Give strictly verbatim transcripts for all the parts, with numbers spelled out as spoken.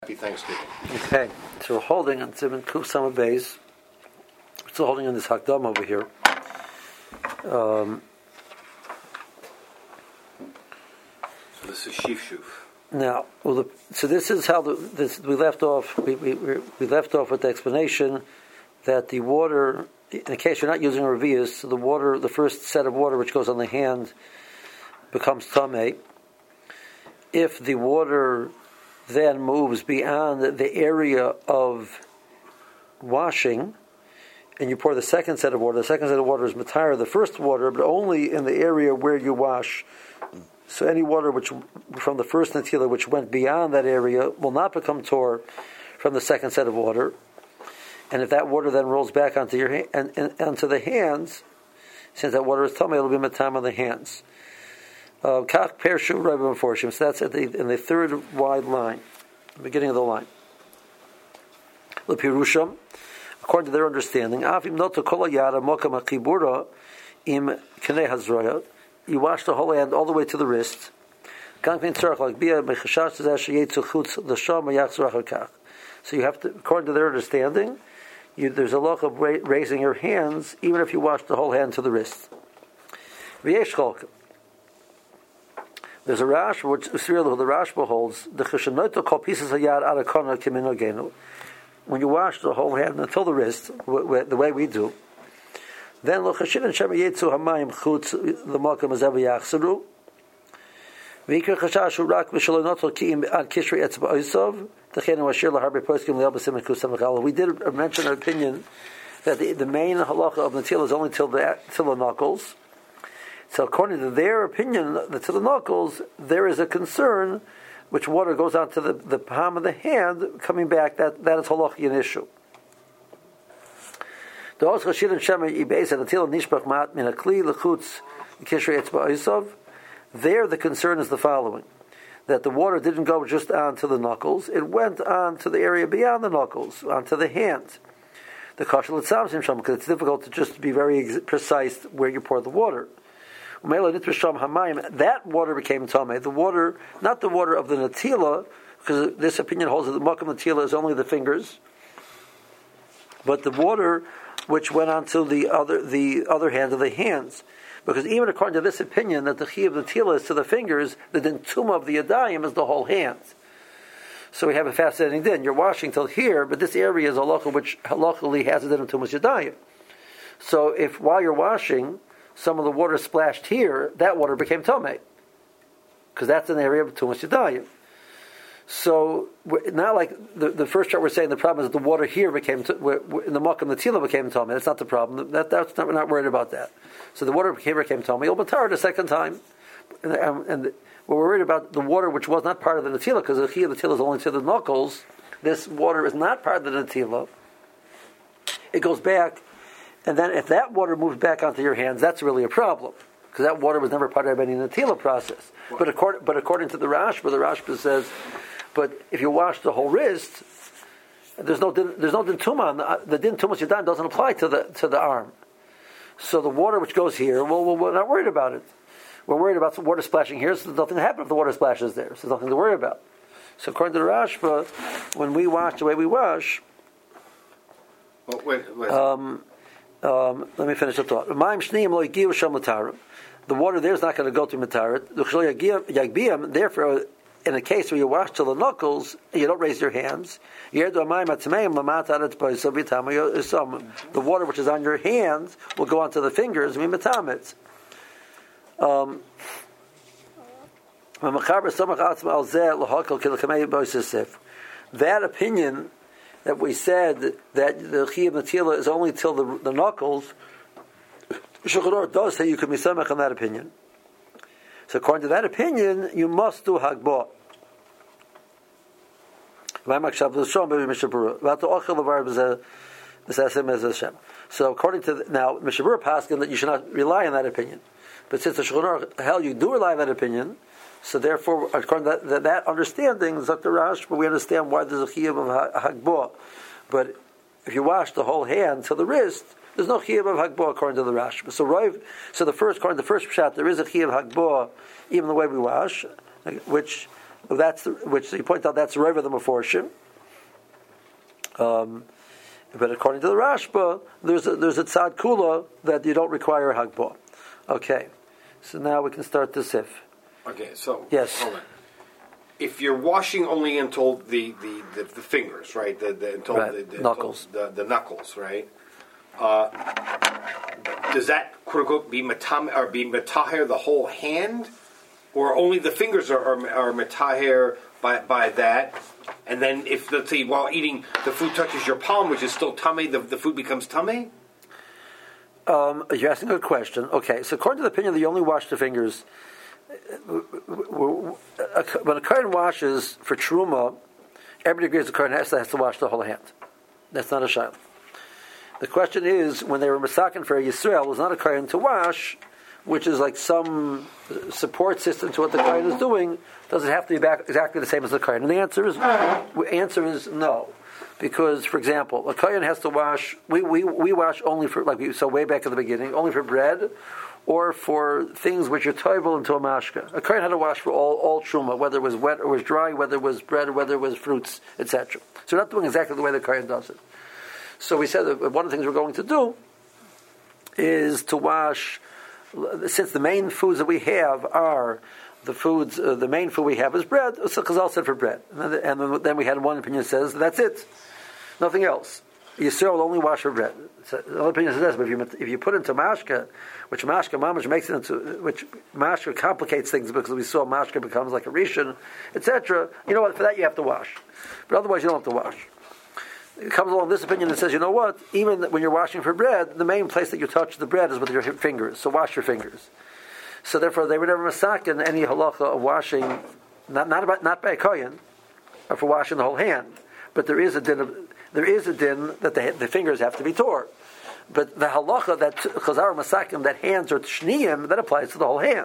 Happy Thanksgiving. Okay, so we're holding on Siman Kuf Sama Beis. We're still holding on this Hakdam over here. Um, so this is Shif Shuf. now, well, the, so this is how the, this, we left off. We, we we left off with the explanation that the water, in case you're not using a revius, so the water, the first set of water which goes on the hand, becomes tamei. If the water then moves beyond the area of washing, and you pour the second set of water. The second set of water is matayra, the first water, but only in the area where you wash. So any water which from the first natila which went beyond that area will not become tor from the second set of water. And if that water then rolls back onto your ha- and, and onto the hands, since that water is tummy, it'll be matam on the hands. Kach pershu rabim forshim. So that's at the in the third wide line, the beginning of the line. Lepirusham, according to their understanding, avim noto kol yada mokam achibura im knei hazroya. You wash the whole hand all the way to the wrist. Gankin tzarach like bia mechashash tzeh sheyetzu chutz l'sham yachzor achar kach. So you have to, according to their understanding, you, there's a law of ra- raising your hands even if you wash the whole hand to the wrist. V'yesh cholkim. There's a Rashba, which the Rashba holds, the cheshenoto kol pieces of yad arakona kiminogenu. When you wash the whole hand until the wrist, w- w- the way we do, then lo cheshin and shema yetzu hamayim chutz the makam azav yachseru. V'ikra chashashu rak v'shalonoto ki'im ad kishri etzba oisov techenu ashir laharbe poskim le'el b'sim kusam v'chala. We did mention an opinion that the, the main halacha of natil is only till the till the knuckles. So according to their opinion, that to the knuckles, there is a concern which water goes onto the, the palm of the hand, coming back, that, that is halachi an issue. There the concern is the following, that the water didn't go just onto the knuckles, it went on to the area beyond the knuckles, onto the hand. The kashal itzam because it's difficult to just be very ex- precise where you pour the water. That water became tamei. The water, not the water of the natila, because this opinion holds that the makam natila is only the fingers, but the water which went onto the other the other hand of the hands. Because even according to this opinion, that the chi of natila is to the fingers, the dintuma of the yadayim is the whole hand. So we have a fascinating din. You're washing till here, but this area is halacha which halachally has a din of tumas yadayim. So if while you're washing, some of the water splashed here, that water became tomei, because that's an area of tumas yadayim. So not like the, the first chart we're saying the problem is that the water here became in the makam natila became tomei. That's not the problem. That that's not, we're not worried about that. So the water here became tomei. You'll batar the second time, and, and, and we're worried about the water which was not part of the natila, because the chi of the natila is only to the knuckles. This water is not part of the natila. It goes back. And then if that water moves back onto your hands, that's really a problem, because that water was never part of any natila process. But according, but according to the Rashba, the Rashba says, but if you wash the whole wrist, there's no din, there's no din tuma. The din tumas yadan doesn't apply to the to the arm. So the water which goes here, well, well, we're not worried about it. We're worried about some water splashing here, so there's nothing to happen if the water splashes there. So there's nothing to worry about. So according to the Rashba, when we wash the way we wash, well, wait, wait. Um, Um, let me finish the thought. The water there is not going to go to matarit. Therefore, in a case where you wash till the knuckles, you don't raise your hands. The water which is on your hands will go onto the fingers. Um, that opinion that we said that the chi of natila is only till the, the knuckles, Shulchan Aruch does say you can be samech on that opinion. So according to that opinion, you must do hagbah. So according to the, now Mishabur paskin that you should not rely on that opinion, but since the Shulchan Aruch hell you do rely on that opinion, so therefore, according to that, that understanding, Zakir Rash, but we understand why there's a chiyuv of hagbah. But if you wash the whole hand to the wrist, there's no chiyuv of hagbah according to the Rash. So, Rav, so the first, according to the first pshat, there is a chiyuv of hagbah, even the way we wash, which That's the, which you point out that's the river the Meforshim. Um, but according to the Rashba, there's a, there's a tzad kula that you don't require hagbo. Okay, so now we can start the sif. Okay, so yes. Hold on. If you're washing only until the, the, the, the fingers, right? The, the until right. the, the knuckles, until the, the knuckles, right? Uh, does that quote unquote be matam or be metaher the whole hand, or only the fingers are are, are metaher by by that? And then if let's say while eating the food touches your palm, which is still tummy, the, the food becomes tummy? Um, you're asking a good question. Okay, so according to the opinion that you only wash the fingers, when a kohen washes for truma, everybody agrees the kohen has to, has to wash the whole hand. That's not a shayla. The question is, when they were masakin for a Yisrael, it was not a kohen to wash, which is like some support system to what the kohen is doing. Does it have to be back exactly the same as the kohen? And the answer is, the answer is no. Because, for example, a kohen has to wash, we, we, we wash only for, like we saw way back at the beginning, only for bread, or for things which are toivel into a mashka. A kohen had to wash for all, all truma, whether it was wet or was dry, whether it was bread, or whether it was fruits, et cetera. So we're not doing exactly the way the kohen does it. So we said that one of the things we're going to do is to wash, since the main foods that we have are the foods, uh, the main food we have is bread, so Chazal said for bread. And then, and then we had one opinion that says, that's it, nothing else. Yisrael will only wash for bread. So the other opinion says this, but if you, if you put into mashka, which mashka mamash makes it into, which mashka complicates things because we saw mashka becomes like a rishon, et cetera. You know what? For that you have to wash, but otherwise you don't have to wash. It comes along this opinion that says, you know what? Even when you're washing for bread, the main place that you touch the bread is with your fingers. So wash your fingers. So therefore, they were never masakin any halacha of washing, not not about not by a kohen, or for washing the whole hand, but there is a din of, there is a din that the, the fingers have to be tore. But the halacha that chazar masakim that hands are shniyim, that applies to the whole hand.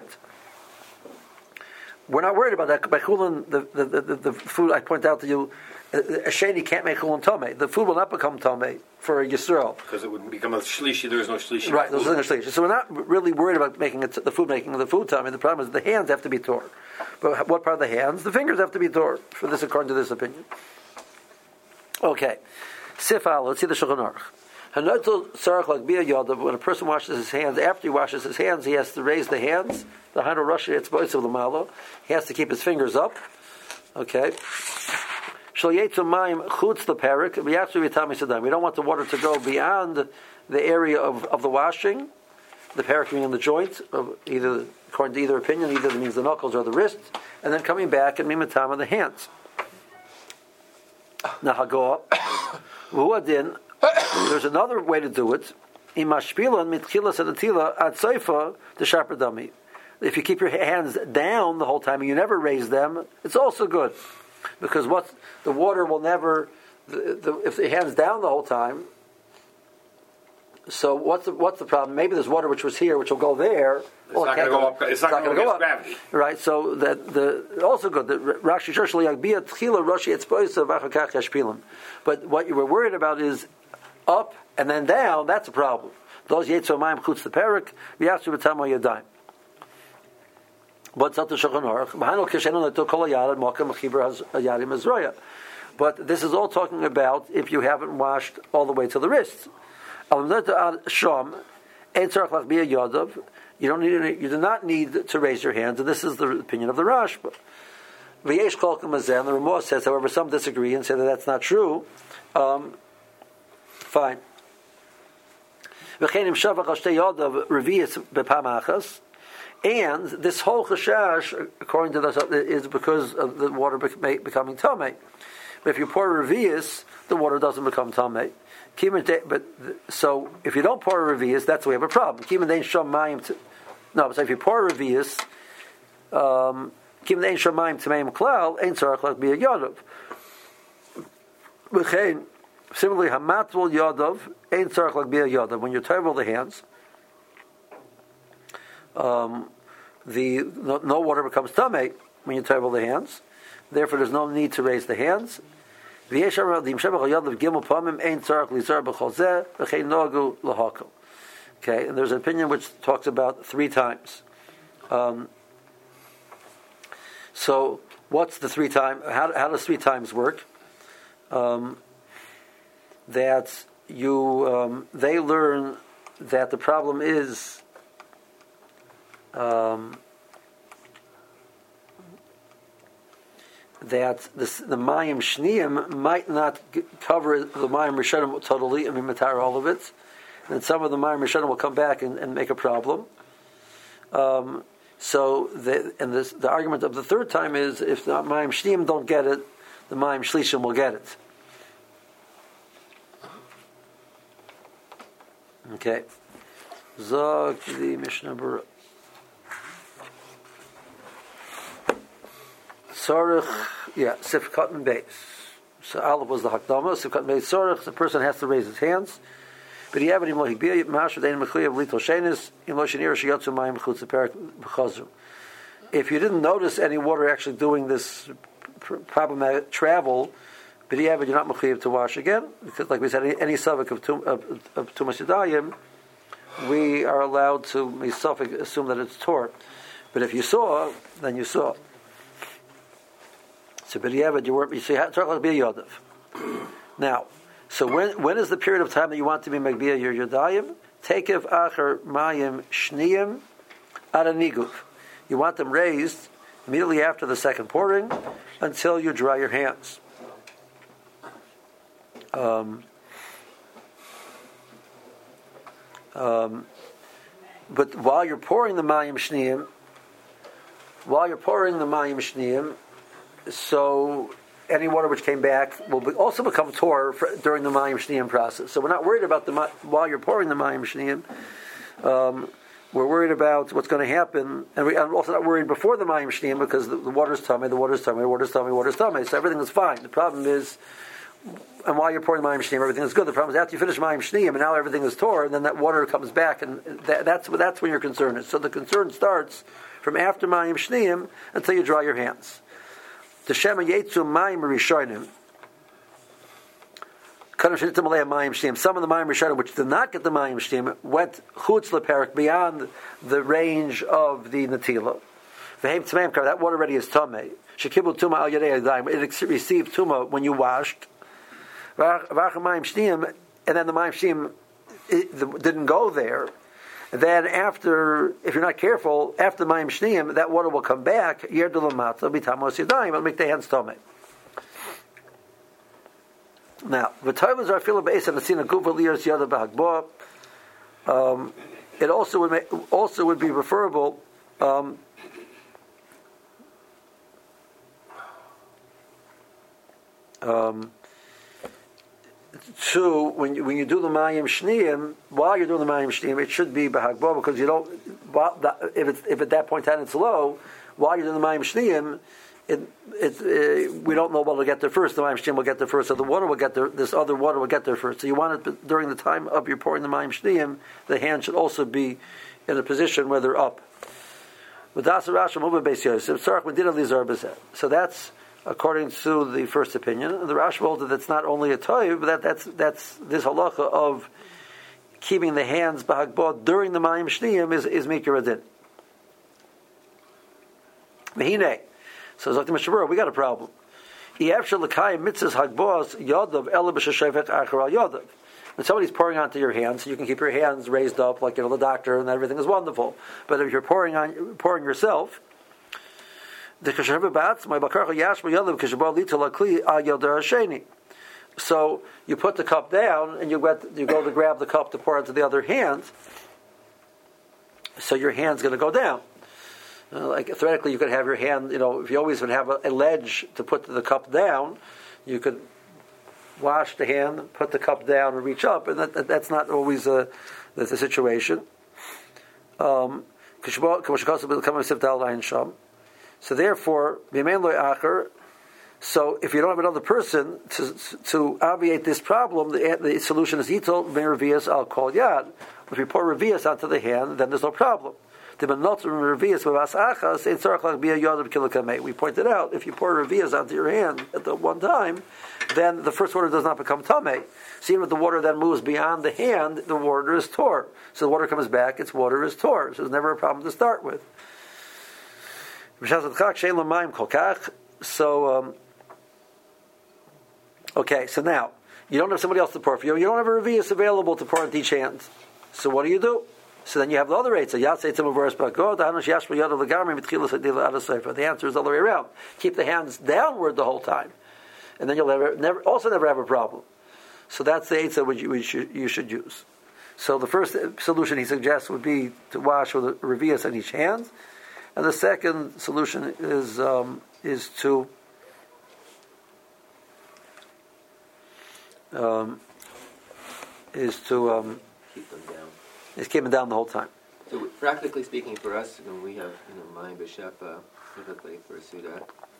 We're not worried about that. By chulin, the, the, the, the food I point out to you, a sheni can't make chulin tomei. The food will not become tomei for a yisrael because it would become a shlishi. There is no shlishi. Right, there's no shlishi. So we're not really worried about making it, the food making the food tomei. The problem is the hands have to be tore. But what part of the hands? The fingers have to be tore. For this, according to this opinion. Okay, sifal. Let's see the Shulchan Aruch. When a person washes his hands, after he washes his hands, he has to raise the hands. The Hanu Rashi, it's both of the malo. He has to keep his fingers up. Okay. We don't want the water to go beyond the area of, of the washing, the parak being in the joint, of either according to either opinion, either it means the knuckles or the wrist, and then coming back and mimatam on the hands. Nahagoa. There's another way to do it. If you keep your hands down the whole time and you never raise them, it's also good. Because what the water will never, the, the, if the hands down the whole time, so what's the, what's the problem? Maybe there's water which was here, which will go there. It's well, not going to go up. It's not, not going to go up. Gravity. Right. So that the also good that Rashi Shirshli Yagbia Tchila Rashi Etzpoisa Vachakach Yashpilim. But what you were worried about is up and then down. That's a problem. Those Yetzomayim Chutz the Perik V'Yatzu B'Tamo Yadayim. But this is all talking about if you haven't washed all the way to the wrists. You don't need, you do not need to raise your hands, and this is the opinion of the Rashba. The Ramah says, however, some disagree and say that that's not true. Um, fine. And this whole chashash, according to this, is because of the water becoming tamei. But if you pour revius, the water doesn't become tamei. But so if you don't pour revius, that's why we have a problem. No, so if you pour revius, um, similarly, hamatval yadav ain't tzarich like bia yadav. When you tevel the hands. Um, the no, no water becomes tamei when you tevel the hands. Therefore, there's no need to raise the hands. Okay, and there's an opinion which talks about three times. Um, so what's the three time? How, how does three times work? Um, that you um, they learn that the problem is um, that the, the Mayim Shniyim might not g- cover the Mayim Rishonim totally, I mean, matar all of it, and some of the Mayim Rishonim will come back and, and make a problem. Um, so, the, and this, the argument of the third time is, if the Mayim Shniyim don't get it, the Mayim Shlishim will get it. Okay. Zog the Mishnah Berurah. Sorich, yeah, Sifkat and Beis. So Aleph was the Hakdama, Sifkat and Beis Sorich, the person has to raise his hands. But he have it in Mohibiyah, Masher Dein Mechuyev Litol Shenis, in Moshenir Shiyotzu Mayim Chutz Perak B'Chazru. If you didn't notice any water actually doing this problematic travel, but you have it, you're not Mechuyev to wash again, because like we said, any, any Savik of, tum, of, of Tumas Yadayim, we are allowed to misafik assume that it's Torah. But if you saw, then you saw. So, but you have it, you weren't, you see, Torah like be a Yodav. Now, so when when is the period of time that you want to be Magbiya your Yodayim? Tekev Acher Mayim Shniyim Araniguv. You want them raised immediately after the second pouring until you dry your hands. Um, um, but while you're pouring the Mayim Shniyim, while you're pouring the Mayim Shniyim, so any water which came back will be, also become tor for, during the Mayim Shniyim process. So we're not worried about the while you're pouring the Mayim Shniyim. Um, we're worried about what's going to happen, and we, I'm also not worried before the Mayim Shniyim because the, the water's tummy, the water's tummy, the water's tummy, the water's tummy. So everything is fine. The problem is, and while you're pouring the Mayim Shniyim, everything is good. The problem is after you finish Mayim Shniyim and now everything is tor, and then that water comes back, and that, that's that's when your concern is. So the concern starts from after Mayim Shniyim until you dry your hands. The Shema Yetzu Mayim Rishonim. Some of the Mayim Rishonim, which did not get the Mayim Shniyim, went chutz leperik, beyond the range of the Natila. That water already is tamei. Shekibul tuma al yadei adayim. It received tuma when you washed. And then the Mayim Shniyim didn't go there. Then after, if you're not careful, after the Mayim Shniyim, that water will come back. Yerdu l'mata b'tamos yadayim. It'll make the hands tamei. Now, v'tayvus are fila be'es and asina guva liyos yada b'hagboah. Um It also would make, also would be preferable. Um, um, to when you, when you do the Mayim Shniyim, while you're doing the Mayim Shniyim, it should be b'hagboah because you don't. If it's, if at that point in time it's low, while you're doing the Mayim Shniyim, it, it, uh, we don't know what will get there first. The Mayim Shniyim will get there first, so the water will get there. This other water will get there first. So you want it during the time of your pouring the Mayim Shniyim, the hand should also be in a position where they're up. So that's according to the first opinion. The Rashi holds that it's not only a toiv, but that, that's that's this halacha of keeping the hands b'hagbah during the Mayim Shniyim is is mikra adin. Mehine. So Zakti Mishabura, we got a problem. When somebody's pouring onto your hands, you can keep your hands raised up like you know the doctor, and everything is wonderful. But if you're pouring on pouring yourself, so you put the cup down and you get, you go to grab the cup to pour into the other hand. So your hand's going to go down. Uh, like theoretically, you could have your hand. You know, if you always would have a, a ledge to put the cup down, you could wash the hand, put the cup down, and reach up. And that, that, that's not always a, that's a situation. Um, so therefore, so if you don't have another person to to obviate this problem, the, the solution is yitol meravias al kol yad. If you pour revias onto the hand, then there's no problem. We pointed out, if you pour revias onto your hand at the one time, then the first water does not become tamei. So even if the water then moves beyond the hand, the water is tor. So the water comes back, its water is tor. So there's never a problem to start with. so, um, okay, so now, you don't have somebody else to pour for you. You don't have a revius available to pour into each hand. So what do you do? So then you have the other eight. So the answer is the other way around. Keep the hands downward the whole time, and then you'll never, never also never have a problem. So that's the eitzah which you, which you, you should use. So the first solution he suggests would be to wash with a revius in each hand, and the second solution is um, is to um, is to um, keep them down. Is keep them down the whole time. So practically speaking, for us, you know, we have you know Mayim B'Shefa typically for Suda.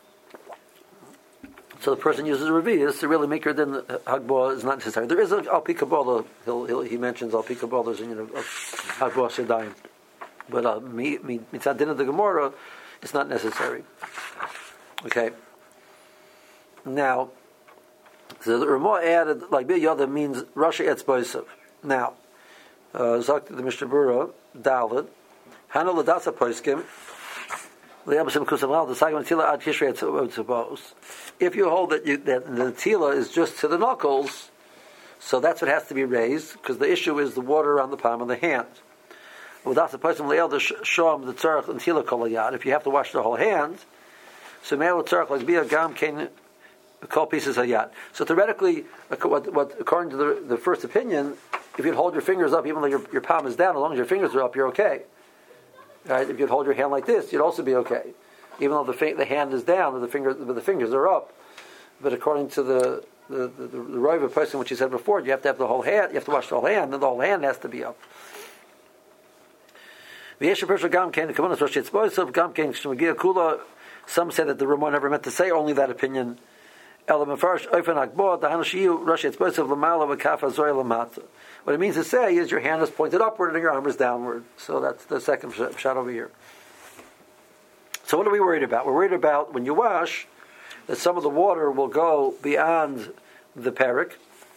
So the person uses a revius to really make her then Hagbah is not necessary. There is a Al Pi Kabbalah. He'll, he'll, he mentions Al Pi Kabbalah's you know of Hagbah Shedayim, but uh, mitzad din of the Gemara, it's not necessary. Okay. Now, so the Ramah added like Bi Yada means Rashi Etzboisav. Now, Zakt the Mishnah Berurah Daled Hana Ladasa Poskim. If you hold that, you, that the tila is just to the knuckles, so that's what has to be raised, because the issue is the water on the palm of the hand. If you have to wash the whole hand, so like be a gam can call pieces hayat. So theoretically, what, what according to the, the first opinion, if you'd hold your fingers up, even though your, your palm is down, as long as your fingers are up, you're okay. Right? If you'd hold your hand like this, you'd also be okay, even though the the hand is down, the fingers the fingers are up. But according to the the the, the, the Raiva person, which you said before, you have to have the whole hand. You have to wash the whole hand, and the whole hand has to be up. Some say that the Ramah never meant to say only that opinion. What it means to say is your hand is pointed upward and your arm is downward. So that's the second shot over here. So what are we worried about? We're worried about when you wash that some of the water will go beyond the perik.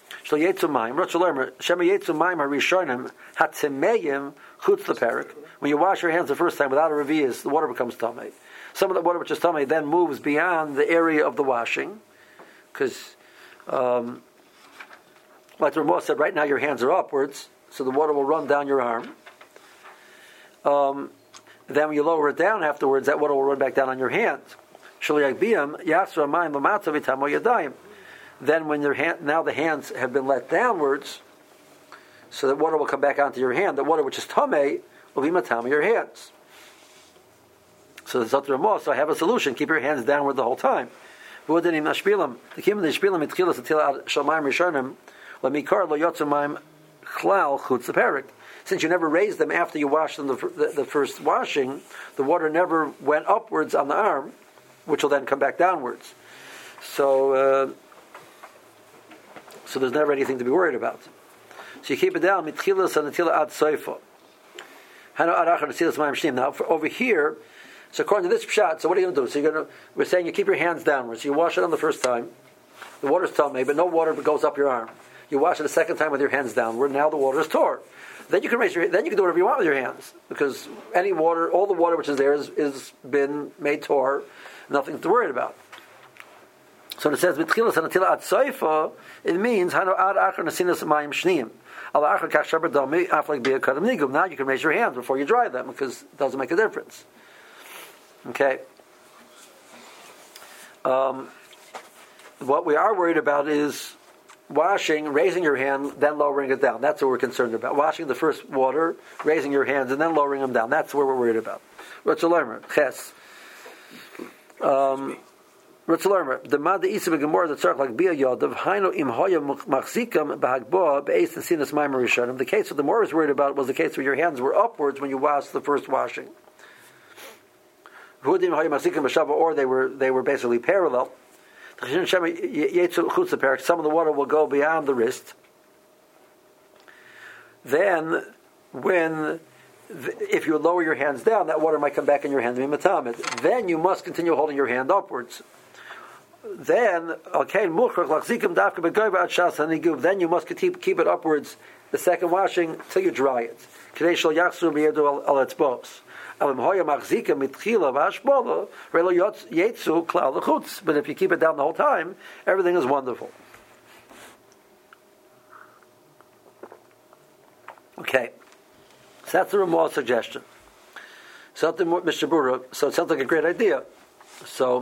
When you wash your hands the first time without a revius, the water becomes tamei. Some of the water which is tamei then moves beyond the area of the washing. Because, um, like the Ramah said, right now your hands are upwards, so the water will run down your arm. Um, then when you lower it down afterwards, that water will run back down on your hand. Then when your hand, now the hands have been let downwards, so that water will come back onto your hand. The water which is tamei will be matam your hands. So the Zot Ramah, so I have a solution: keep your hands downward the whole time. Since you never raised them after you washed them the, the, the first washing, the water never went upwards on the arm, which will then come back downwards. So, uh, so there's never anything to be worried about. So you keep it down. Now, for over here. So according to this pshat, so what are you going to do? So you're going to, we're saying you keep your hands downwards. So you wash it on the first time. The water's tamei, but no water goes up your arm. You wash it a second time with your hands downward. Now the water is tore. Then you can raise your. Then you can do whatever you want with your hands, because any water, all the water which is there, is, is been made tor. Nothing to worry about. So when it says mitchilas anatila at soifa, it means hanu ad achar nasinas mayim shneim. Al achar kashaber dami aflik be'akadam nigum. Now you can raise your hands before you dry them, because it doesn't make a difference. Okay. Um, what we are worried about is washing, raising your hand, then lowering it down. That's what we're concerned about. Washing the first water, raising your hands, and then lowering them down. That's what we're worried about. Ritzalermer, ches. Um, Ritzalermer, the mad isa begemor that tzarch like bia yodav haino im hoya machzikam bahagboa beis nesinas maimer rishonim. The case that the more was worried about was the case where your hands were upwards when you washed the first washing. Or they were they were basically parallel. Some of the water will go beyond the wrist. Then, when if you lower your hands down, that water might come back in your hand and be matamid. Then you must continue holding your hand upwards. Then, okay, then you must keep keep it upwards the second washing till you dry it. But if you keep it down the whole time, everything is wonderful. Okay, so that's the Ramah suggestion. Something more, Mister Bura. So it sounds like a great idea. So,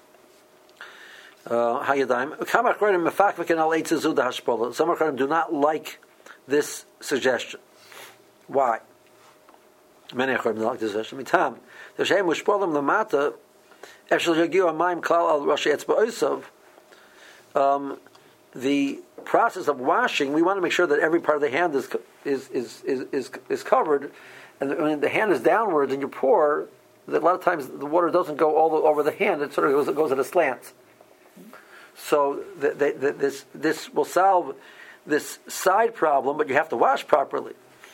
Hayadaim. Some Acharonim do not like this suggestion. Why? Many Acharonim don't like this suggestion. Mitam. T'sheim ushpolim lamata. Eshel yagiu amayim klal al rosh etzba osav. Um, the process of washing, we want to make sure that every part of the hand is is is is is, is covered, and when the hand is downwards and you pour, that a lot of times the water doesn't go all the, over the hand; it sort of goes, it goes at a slant. So the, the, the, this this will solve this side problem, but you have to wash properly.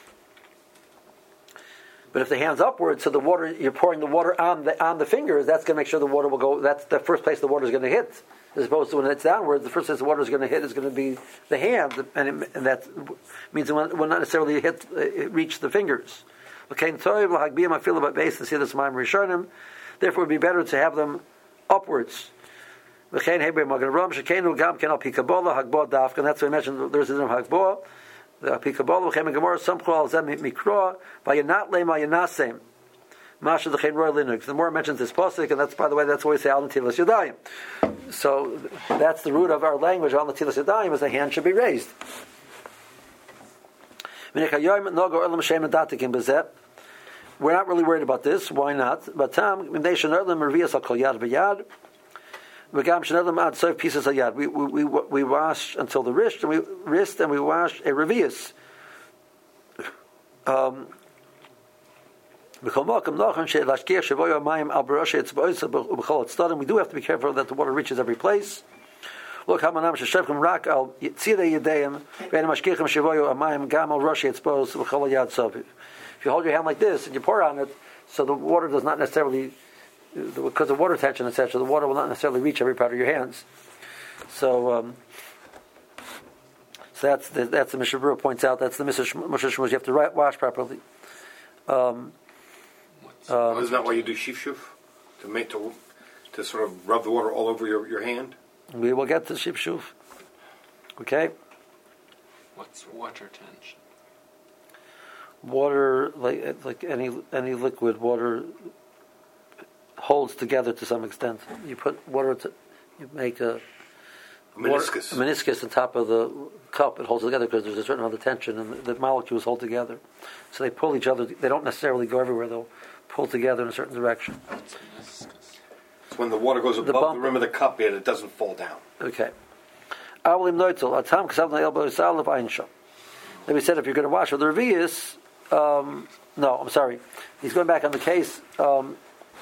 But if the hand's upwards, so the water you're pouring the water on the on the fingers, that's going to make sure the water will go. That's the first place the water is going to hit. As opposed to when it's downwards, the first place the water is going to hit is going to be the hand, and, it, and that means it will not necessarily hit, it reach the fingers. Okay, therefore it would be better to have them upwards. And that's what I mentioned. There's a name Hagboah. The Pikabol v'chem Gemara Samchu al Zem Mikra Vayanat Lema Yanasem Masha the Chen Roy Linux. The more mentions this pasuk, and that's by the way that's why we say Al Natilas Yadayim. So that's the root of our language. Al Natilas Yadayim is the hand should be raised. We're not really worried about this. Why not? But Tam they should not them revias al Kol Yad V'Yad. We pieces of yad. We we we wash until the wrist, and we wrist, and we wash a revius. Um, we do have to be careful that the water reaches every place. Look, if you hold your hand like this and you pour on it, so the water does not necessarily, because of water tension, et cetera, the water will not necessarily reach every part of your hands. So, um, so that's the, that's the Mishnah Berurah points out. That's the Mishnah Shmuz. You have to wash properly. Um, um, Isn't that why you do shifshuf to make to to sort of rub the water all over your, your hand? We will get to shifshuf. Okay. What's water tension? Water, like like any any liquid, water holds together to some extent. You put water to, you make a, a meniscus. Water, a meniscus on top of the cup. It holds together because there's a certain amount of tension, and the, the molecules hold together. So they pull each other. They don't necessarily go everywhere. They'll pull together in a certain direction. So when the water goes above the, the rim of the cup, yet it doesn't fall down. Okay. Then we said if you're going to wash with the revius, um, no, I'm sorry. He's going back on the case. Um,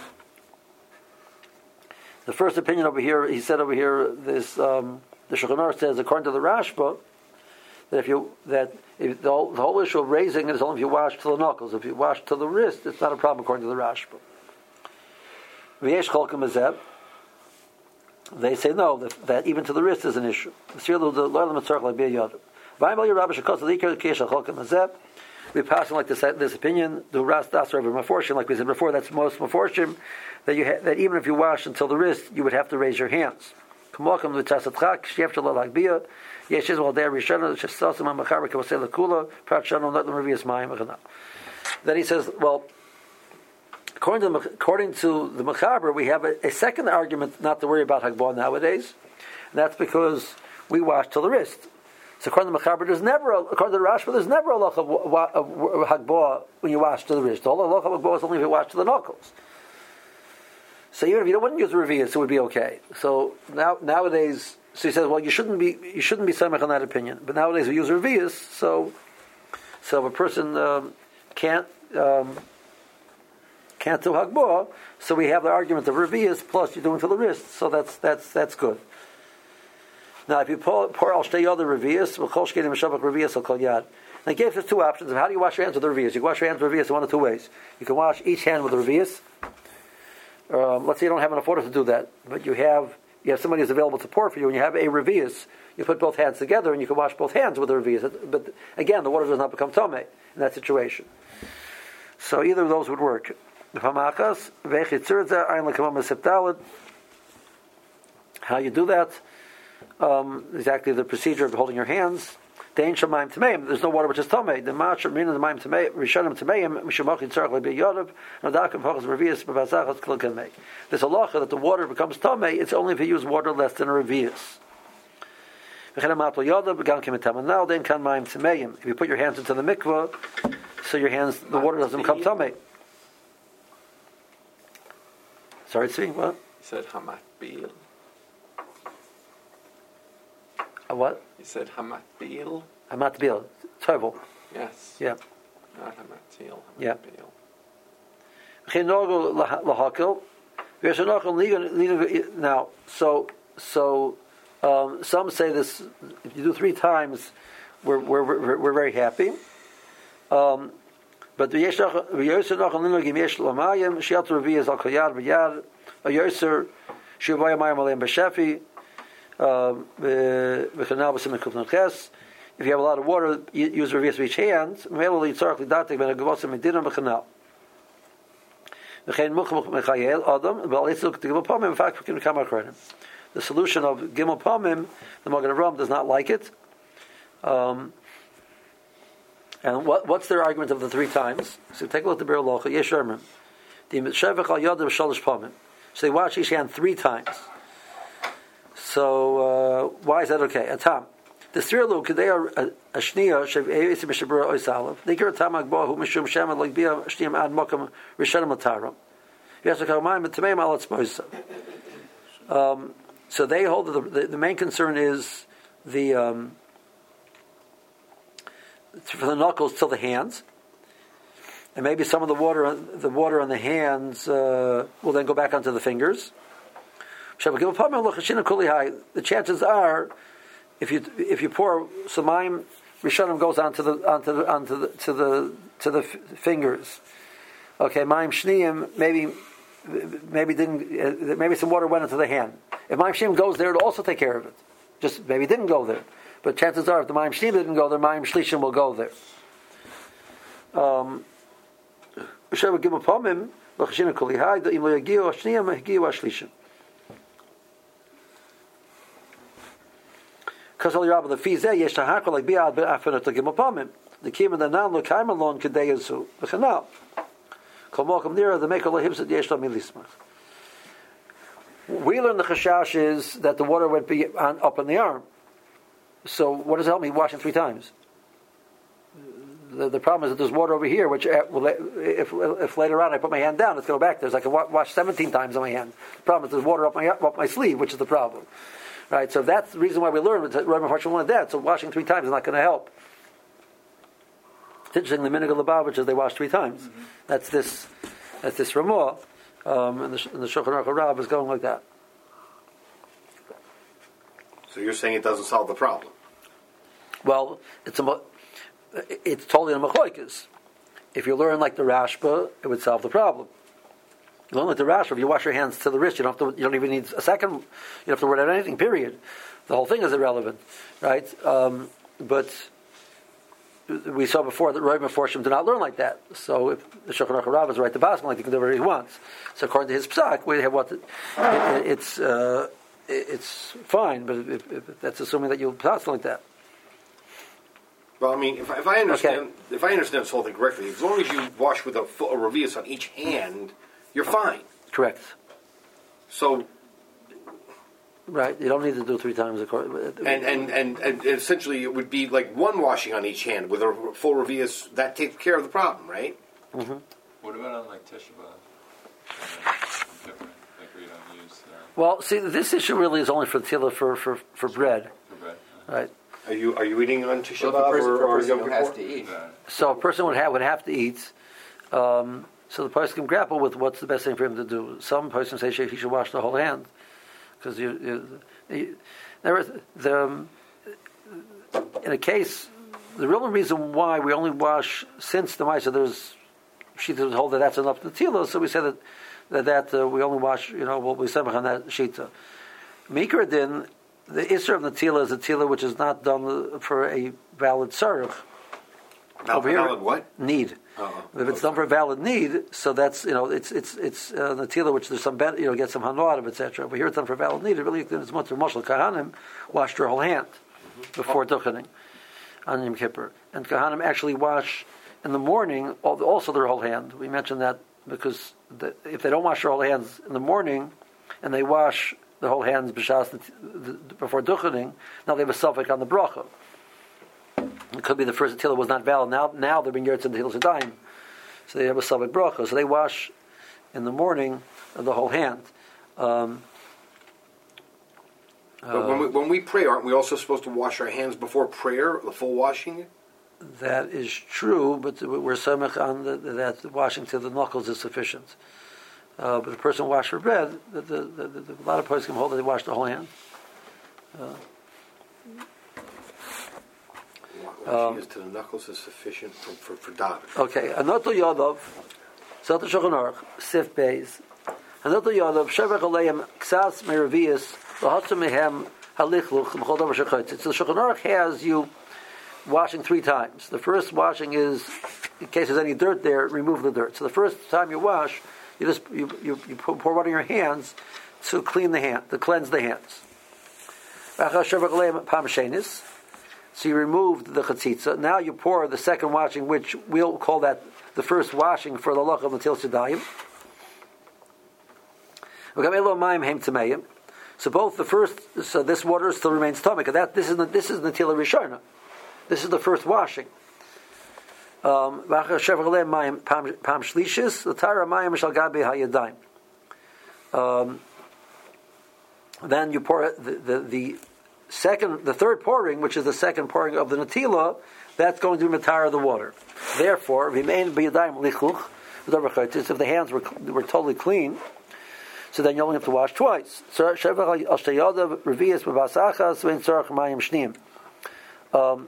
the first opinion over here, he said over here, this um, the Shulchan Aruch says, according to the Rashba, that if you that if the, whole, the whole issue of raising it is only if you wash to the knuckles. If you wash to the wrist, it's not a problem according to the Rashba. V'yesh cholkim azeb. They say no, that, that even to the wrist is an issue. We pass on like this, this opinion, the ras das over maforshim, like we said before. That's most maforshim that you ha- that even if you wash until the wrist, you would have to raise your hands. Then he says, well, according to the, according to the Mechaber, we have a, a second argument not to worry about Hagbah nowadays, and that's because we wash till the wrist. So according to the Mechaber, there's never, a, according to the Rashba, there's never a loch of, of Hagbah when you wash to the wrist. The whole loch of Hagbah is only if you wash to the knuckles. So even if you don't wouldn't use revius, it would be okay. So now nowadays, so he says, well, you shouldn't be you shouldn't be samech on that opinion. But nowadays we use revius, so so if a person um, can't. Um, Can't do hagbah, so we have the argument of revius plus you're doing to the wrist, so that's that's that's good. Now, if you pour, pour al shtei other revius, v'chol shkedim shavak revius al kol yad. They gave us two options of how do you wash your hands with the revius. You can wash your hands with revius in one of two ways. You can wash each hand with the revius. Um, let's say you don't have enough water to do that, but you have you have somebody who's available to pour for you, and you have a revius. You put both hands together, and you can wash both hands with the revius. But again, the water does not become tomei in that situation. So either of those would work. How you do that? Um, exactly the procedure of holding your hands. There's no water which is tamei. The ma'asher meaning the ma'im tamei. Rishonim tameim. Mishumachin tzarich lebi yodav. Nadakim fachas revius b'vazachas k'lekamei. There's a lacha that the water becomes tamei. It's only if you use water less than a revius. If you put your hands into the mikvah, so your hands, the water doesn't become tamei. Sorry, Tzvi, what? You said hamatbil. A what? You said hamatbil. Hamatbil. Tovel. Yes. Yeah. Not hamatil. Yeah. Hamatbil. Now, so so um, some say this. If you do three times, we're we're we're, we're very happy. Um, but the yesh noch yesh noch linogim yesh lamayim shiat revi is al koyad b'yad a yeser shivay mayim alayim b'shefi v'chanal b'sim kufnan ches. If you have a lot of water, use revi with each hand. Melali tzarich lidatik ben agavosim medinam b'chanal. V'chein muchmuch mechayel adam v'alitzuk t'gimel pomim. In fact, we can come across the solution of gimel pomim. The Magen Avraham does not like it. Um, And what, what's their argument of the three times? So take a look at the Be'er Halacha. Yesh Ermim. The Shevach al Yadav Shalosh Pamim. So they wash each hand three times. So uh, why is that okay? Atam. The three look they are a shniya shev eisim mishabura oisalav. They get a tam agbahu mishum shema like bia shniyam ad makam rishanim lataram. Yes, okay. Mine but tameim alatz moisa. Um So they hold that the, the, the main concern is the. Um, from the knuckles to the hands, and maybe some of the water, the water on the hands, uh, will then go back onto the fingers. The chances are, if you if you pour some mayim, rishonim goes onto the onto the onto the to the to the f- fingers. Okay, mayim shniyim maybe maybe didn't uh, maybe some water went into the hand. If mayim shniyim goes there, it'll also take care of it. Just maybe it didn't go there. But chances are, if the Mayim Shneim didn't go there, Mayim Shlishim will go there. Um, because all the fees there, yesh tahakol like biad be'afinat to gimel pomim. The kim and the nan lo kaim alon kedeyazu v'chanal. Kol mokum nira the mekel lahibs at yesh lamilismach. We learn the chashash is that the water went be on, up in the arm. So what does it help me washing three times? The, the problem is that there's water over here, which will, if, if later on I put my hand down, it's going to go back there. So I can wash seventeen times on my hand. The problem is there's water up my up my sleeve, which is the problem. Right? So that's the reason why we learn that Rabbi Harshon wanted that. So washing three times is not going to help. It's interesting, the Minhag of Lubavitch is they wash three times. Mm-hmm. That's this that's this Ramah. Um, and the, and the Shulchan Aruch Rav is going like that. So you're saying it doesn't solve the problem? Well, it's a, it's totally a machlokes. If you learn like the Rashba, it would solve the problem. You learn like the Rashba, if you wash your hands to the wrist, you don't have to, you don't even need a second. You don't have to worry about anything. Period. The whole thing is irrelevant, right? Um, but we saw before that Roy Meforshim did not learn like that. So if the Shulchan Aruch Rav is right to Basman, like he can do whatever he wants. So according to his psak, we have what the, it, it's. Uh, It's fine, but if, if that's assuming that you'll pass like that. Well, I mean, if, if I understand, okay. if I understand this whole thing correctly, as long as you wash with a, a revius on each hand, you're fine. Correct. So, right, you don't need to do it three times. And and, and and essentially, it would be like one washing on each hand with a full revius. That takes care of the problem, right? Mm-hmm. What about on like Tisha B'Av? Well, see, this issue really is only for tefillah for, for, for bread, for bread. right? Are you are you eating on Tisha Well, B'Av person, or, or person Yom who has Kippur? to eat. So a person would have would have to eat. Um, so the person can grapple with what's the best thing for him to do. Some person say he should wash the whole hand because you, you, you, there is the um, in a case the real reason why we only wash since the Maisa there's she doesn't hold that that's enough to tefillah, so we say that. That, that uh, we only wash, you know, what we say on that shita. Mikra din, the isser of the tila is a tila which is not done for a valid sarach. Valid, Over here, valid what? need. Oh, If it's done for a valid need, so that's you know it's it's it's uh, Natila, which there's some ben, you know get some hanu out of, et cetera. But here it's done for a valid need. It really is much Mashal Kahanim washed their whole hand before duchening on Yom Kippur, and Kahanim actually wash in the morning also their whole hand. We mentioned that because the, if they don't wash their whole hands in the morning, and they wash the whole hands b'shas before duchening, now they have a suffix on the bracha. It could be the first Natila was not valid. Now, now they're being Yeretz and Natila Sedayim, so they have a suffix bracha. So they wash in the morning the whole hand. Um, But when we, when we pray, aren't we also supposed to wash our hands before prayer, the full washing? That is true, but we're samech on the, that washing to the knuckles is sufficient. Uh, but the person who washed for bread, the, the, the, the, a lot of persons can hold that they wash the whole hand. Uh, Washing um, to the knuckles is sufficient for for, for davening. Okay, Anoto Yodov, Zot Shulchan Aruch, Sif Beis. Anoto Yodov, Shevach Aleim, Ksas Meravias, Lahatsu Mehem, Halichluch, Mechol Davar Shechayt. So the Shulchan Aruch has you washing three times. The first washing is, in case there's any dirt there, remove the dirt. So the first time you wash, you just you, you, you pour water on your hands to clean the hand, to cleanse the hands. So you removed the chatzitza. Now you pour the second washing, which we'll call that the first washing for the halacha of Natil Sedayim. So both the first, so this water still remains tummy. That this is the, this is Natila Rishona. This is the first washing. Um, um, then you pour the, the, the second, the third pouring, which is the second pouring of the Natila, that's going to be matar of the water. Therefore, if the hands were, were totally clean, so then you only have to wash twice. Um,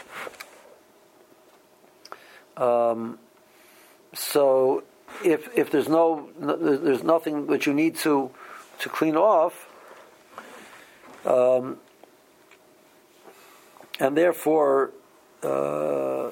um, so if if there's no, no there's nothing that you need to to clean off, um, and therefore uh,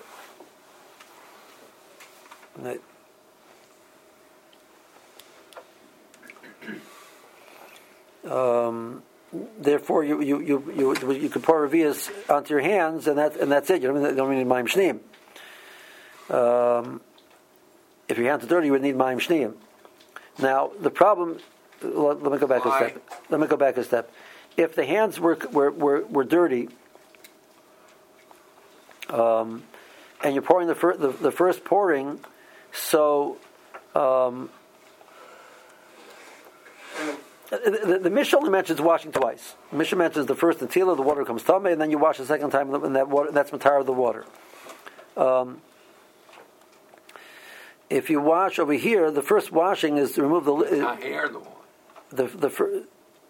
um, therefore you you you you, you could pour revias onto your hands, and that and that's it. You don't, don't need mayim shneim. Um, if your hands are dirty, you would need mayim shneim. Now the problem. Let, let me go back Why? a step. Let me go back a step. If the hands were were were, were dirty, um, and you're pouring the, fir- the the first pouring, so um, the, the, the Mishnah only mentions washing twice. The Mishnah mentions the first Natila, the water comes tummy, and then you wash the second time, and that water that's matar of the water. Um, if you wash over here, the first washing is to remove the not hair the water. The the first.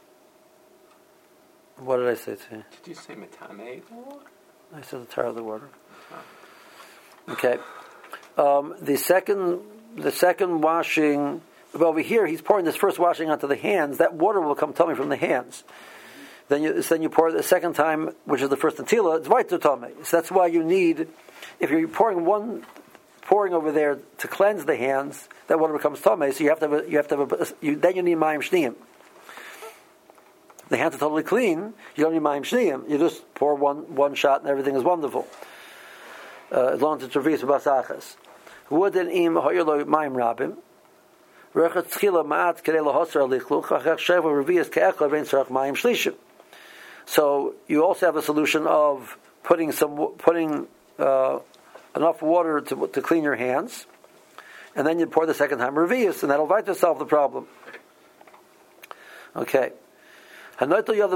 What did I say to you? Did you say metame the water? I said the tar of the water. Okay. Um, the second, the second washing. Well, over here, he's pouring this first washing onto the hands. That water will come tummy from the hands. Then you then you pour the second time, which is the first natila. It's right to tummy. So that's why you need, if you're pouring one, pouring over there to cleanse the hands, that water becomes tummy. So you have to have a, you have to have a, you, then you need mayim shniyim. The hands are totally clean. You don't need mayim shniyim. You just pour one one shot and everything is wonderful. Uh, as long as it's revius b'asachas. Wooden im hoyelo mayim rabim. Rechat tchila ma'at kedei lahosar alichluch. Achach sheva revius ke'echad vein tzarach mayim shlishim. So you also have a solution of putting some putting uh, enough water to to clean your hands, and then you pour the second time revius, and that'll invite to solve the problem. Okay. After you do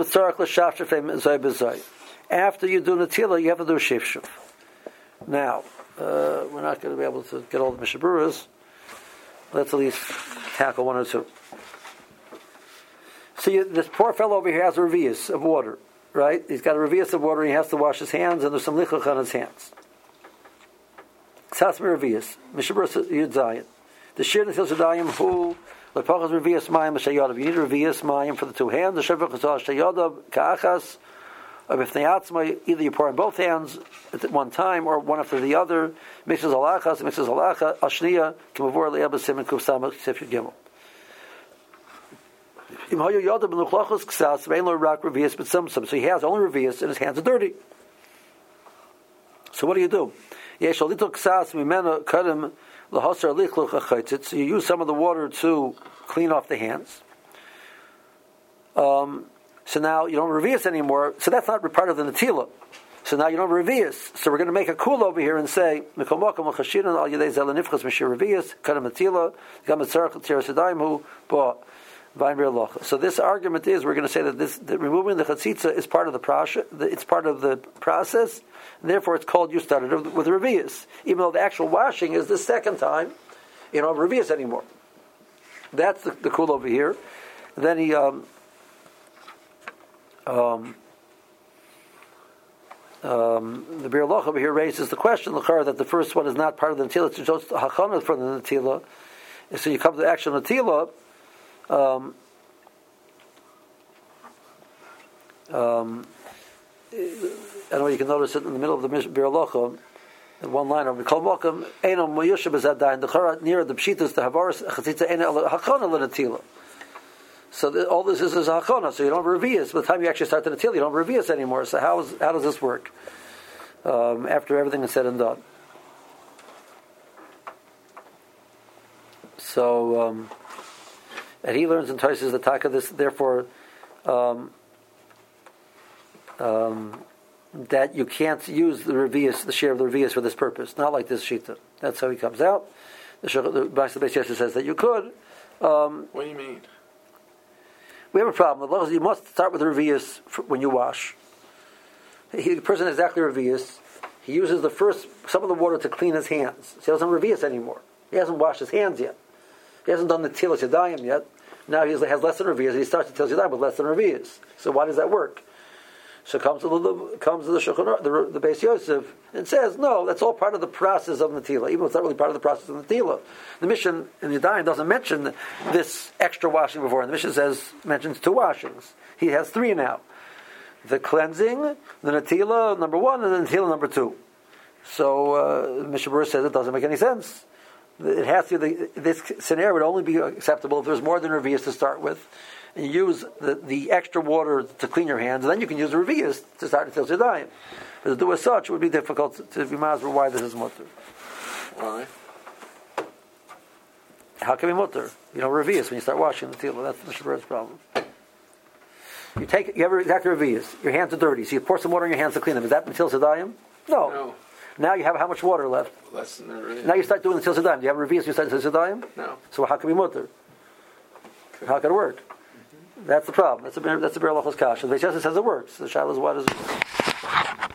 Natila, you have to do Shifshuv. Now, uh, we're not going to be able to get all the Mishaburas. Let's at least tackle one or two. So you, this poor fellow over here has a revius of water, right? He's got a revius of water, and he has to wash his hands, and there's some lichuch on his hands. Tzasmi revius. Mishaburas Yud Zayin. The Shir Natil Sedayim who... You need revius mayim for the two hands. The shevach is shayadav ka'achas Of if either you pour in both hands at one time or one after the other. Mixes halachas, mixes halacha, ashniya, kimavor le'ebasim and kufsama sif gimel. So he has only revius and his hands are dirty. So what do you do? So you use some of the water to clean off the hands. Um, so now you don't revius anymore. So that's not part of the natila. So now you don't revius. So we're going to make a cool over here and say so this argument is we're going to say that this that removing the chatzitza is part of the process. It's part of the process, and therefore it's called you started with revius, even though the actual washing is the second time. You don't have revius anymore. That's the, the cool over here. And then he um, um, um, the Bir Loch over here raises the question that the first one is not part of the natila; it's just hachana for the natila. And so you come to the actual natila. Um, um, I know you can notice it in the middle of the Bir Locha, in one line of Mikol Mokum, Eino Moyushab is that dying the Chara near the Pshitas, the Havaris, Chatzitza, Eino Hakona Lenatila. So the, all this is is Hakona, so you don't have revius. By the time you actually start the Natila, you don't have revius anymore. So how, is, how does this work? Um, after everything is said and done. So, um, and he learns and Tosfos the taka this, therefore, um, um, that you can't use the revius, the share of the revius for this purpose. Not like this shita. That's how he comes out. The Beis Yosef says that you could. Um, what do you mean? We have a problem. You must start with the revius when you wash. He, the person has exactly revius. He uses the first some of the water to clean his hands. So he doesn't have revius anymore. He hasn't washed his hands yet. He hasn't done the Tilas Yadayim yet. Now he has less than revius. He starts the Tilas Yadayim with less than revius. So why does that work? So comes to the comes to the Shulchan Aruch, the, the Beis Yosef, and says, no, that's all part of the process of Natila, even though it's not really part of the process of Natila. The Mishnah in Yadayim doesn't mention this extra washing before, and the Mishnah says mentions two washings. He has three now: the cleansing, the Natila number one, and the Natila number two. So uh, Mishnah Berurah says it doesn't make any sense. It has to. The, this scenario would only be acceptable if there's more than revius to start with, and you use the, the extra water to clean your hands, and then you can use the revius to start to Tilas Yadayim. But to do as such, it would be difficult to, to be mazur why this is mutter. Why? How can we mutter? You know, revius when you start washing the tefillah. That's the Mishnah Berurah's problem. You take you have exactly revius. Your hands are dirty, so you pour some water in your hands to clean them. Is that Tilas Yadayim? No. No. Now you have how much water left? Less than the revius. Now you start doing the Tilas Yadayim. Do you have revius? You start Tilas Yadayim? No. So how can we mutter? How can it work? Mm-hmm. That's the problem. That's a that's a Bir Lochos kasha. The Beis Yosef says it works. The shaila is what is it?